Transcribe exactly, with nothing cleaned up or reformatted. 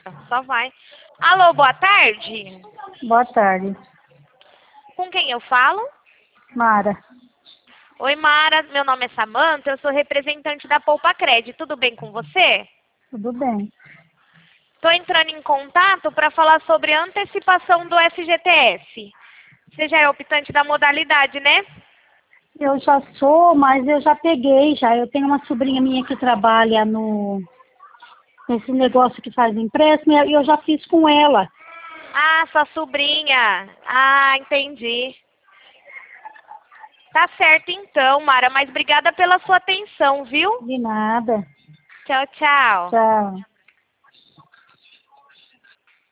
Só vai. Alô, boa tarde. Boa tarde. Com quem eu falo? Mara. Oi, Mara. Meu nome é Samanta. Eu sou representante da Poupa Cred. Tudo bem com você? Tudo bem. Estou entrando em contato para falar sobre a antecipação do F G T S. Você já é optante da modalidade, né? Eu já sou, mas eu já peguei já. Eu tenho uma sobrinha minha que trabalha no nesse negócio que faz empréstimo e eu já fiz com ela. Ah, sua sobrinha. Ah, entendi. Tá certo então, Mara, mas obrigada pela sua atenção, viu? De nada. Tchau, tchau. Tchau.